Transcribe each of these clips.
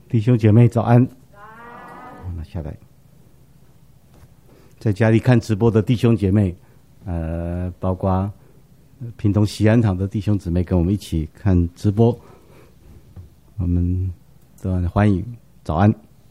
弟兄姐妹早安。那下来，在家里看直播的弟兄姐妹，包括屏东喜安堂的弟兄姊妹跟我们一起看直播，我们都很欢迎。早安。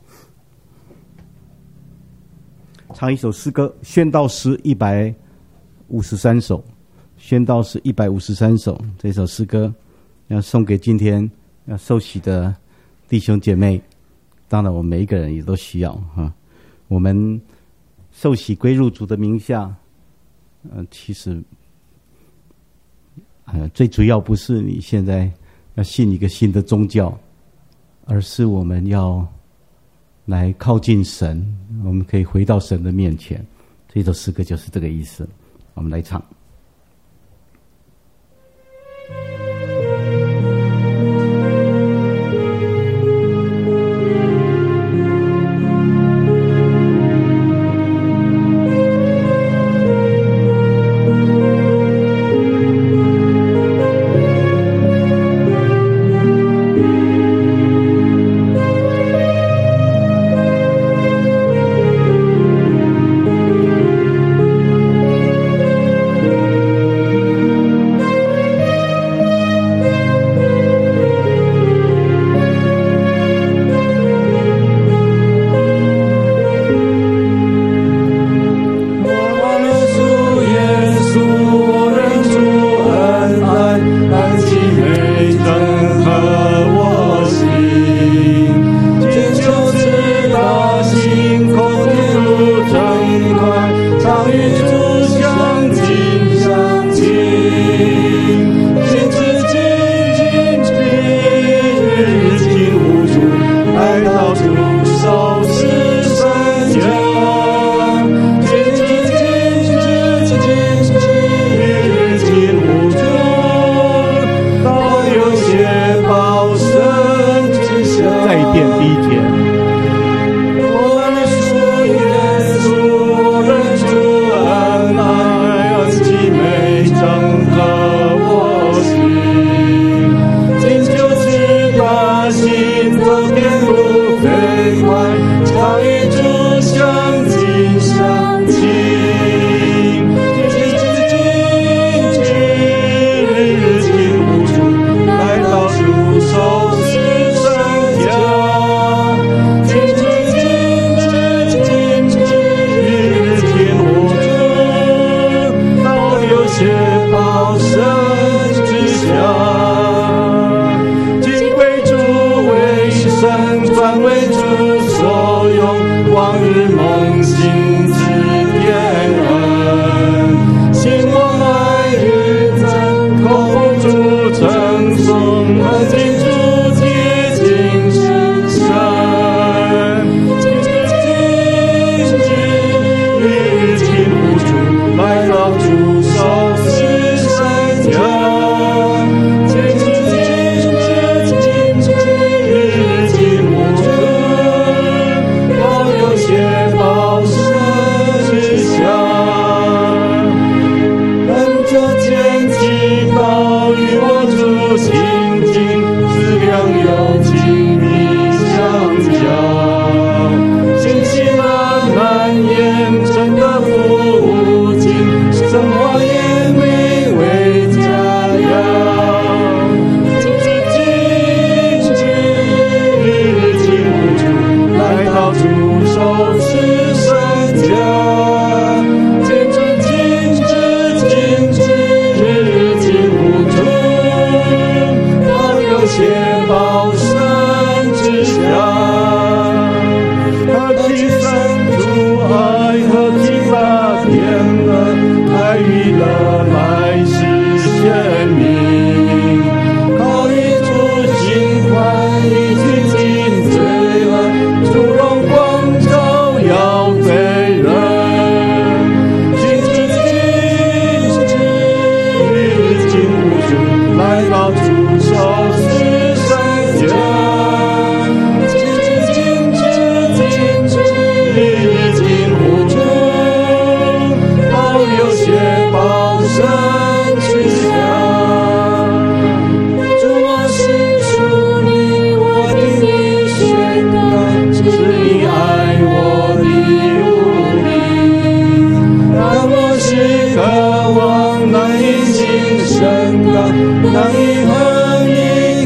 唱一首诗歌，宣道诗153首，宣道诗153首。这首诗歌要送给今天要受洗的弟兄姐妹，当然我们每一个人也都需要哈。我们受洗归入主的名下，其实最主要不是你现在要信一个新的宗教，而是我们要来靠近神，我们可以回到神的面前。这首诗歌就是这个意思。我们来唱。 与我主亲近。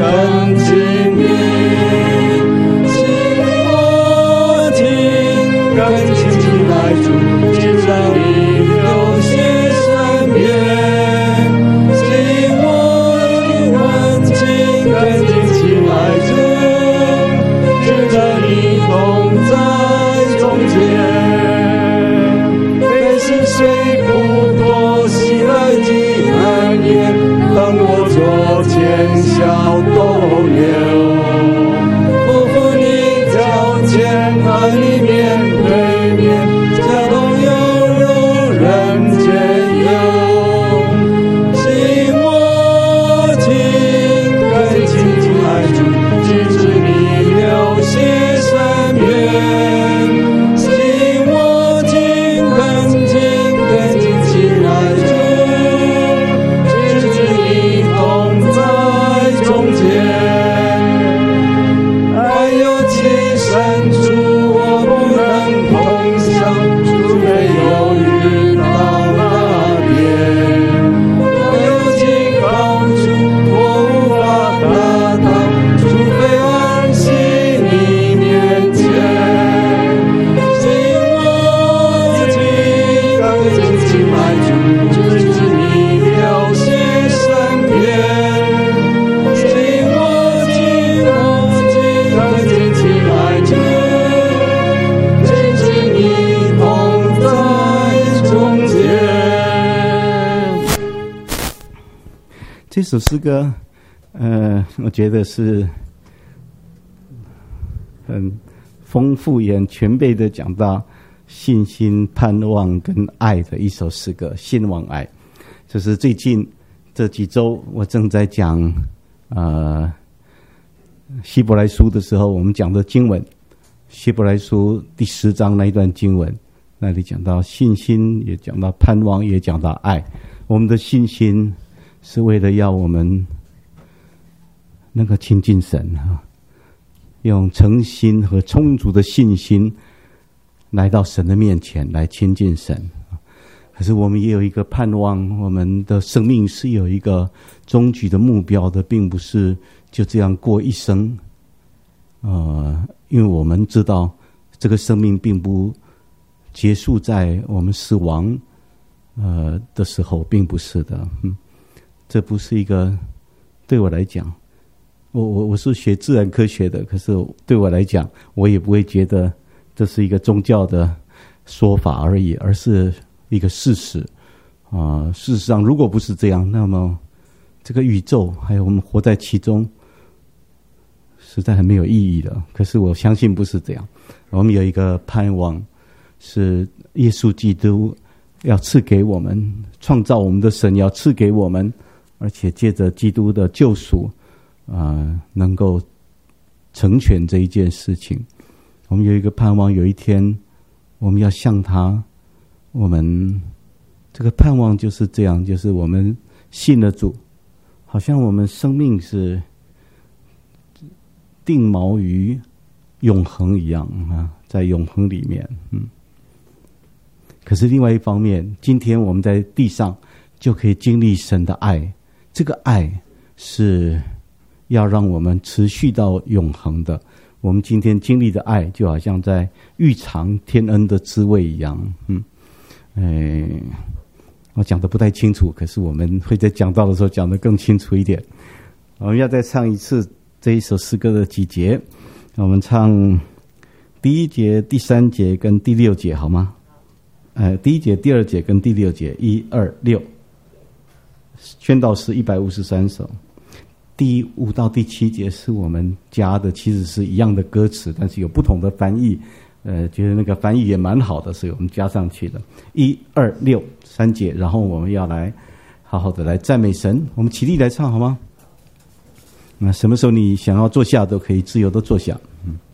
更亲密，请我听，更亲近来主，只让你留心身边，请我听，更亲近来主，只让你同在中间，非是谁不多喜来的安言，当我左见小都有，不负你条件，和你面对面，家都有如人间有，请我听，更亲近来主，直至你留心身边，请我听，更亲近来主，直至你同在中间。爱有其深处，我不能同享，除非有遇到那边；爱有其高处，我无法达到，除非安息你面前。请我听，更亲来主，直至你留心身边。请我听，更亲来主，直至你同在中间。 这首诗歌，我觉得是很丰富也很全备的讲到信心、盼望跟爱的一首诗歌，信望爱。就是最近这几周我正在讲希伯来书的时候，我们讲的经文，希伯来书第10章那一段经文，那里讲到信心，也讲到盼望，也讲到爱。我们的信心是为了要我们能够亲近神用诚心和充足的信心来到神的面前来亲近神。可是我们也有一个盼望，我们的生命是有一个终局的目标的，并不是就这样过一生。因为我们知道这个生命并不结束在我们死亡的时候，并不是的。这不是一个，对我来讲，我是学自然科学的，可是对我来讲，我也不会觉得这是一个宗教的说法而已，而是一个事实。事实上，如果不是这样，那么这个宇宙还有我们活在其中，实在很没有意义的。可是我相信不是这样，我们有一个盼望，是耶稣基督要赐给我们，创造我们的神要赐给我们，而且借着基督的救赎能够成全这一件事情。我们有一个盼望，有一天我们要向他，我们这个盼望就是这样，就是我们信了主，好像我们生命是定锚于永恒一样在永恒里面。可是另外一方面，今天我们在地上就可以经历神的爱，这个爱是要让我们持续到永恒的。我们今天经历的爱，就好像在预尝天恩的滋味一样。我讲得不太清楚，可是我们会在讲道的时候讲得更清楚一点。我们要再唱一次这一首诗歌的几节，我们唱第1节、第3节跟第6节，好吗？第1节、第2节跟第6节，1、2、6。宣道诗153首。第5到第7节是我们加的，其实是一样的歌词，但是有不同的翻译。觉得那个翻译也蛮好的，所以我们加上去了。1、2、6 3节，然后我们要来好好的来赞美神。我们起立来唱好吗？那什么时候你想要坐下都可以自由的坐下。